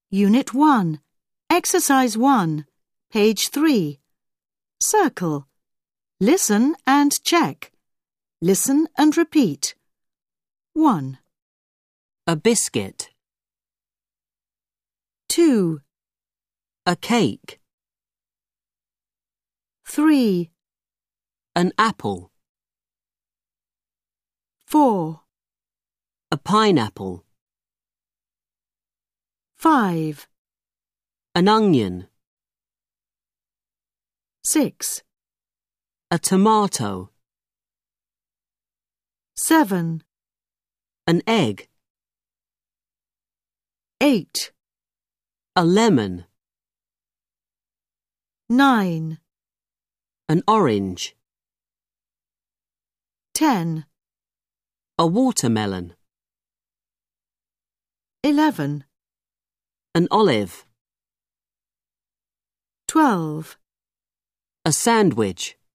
Unit 1, Exercise 1, page 3. Circle. Listen and check. Listen and repeat. 1, A biscuit. 2, A cake. 3, An apple. 4, A pineapple. 5, An onion. 6, A tomato. 7, An egg. 8, A lemon. 9, An orange. 10, A watermelon. 11, An olive. 12, A sandwich.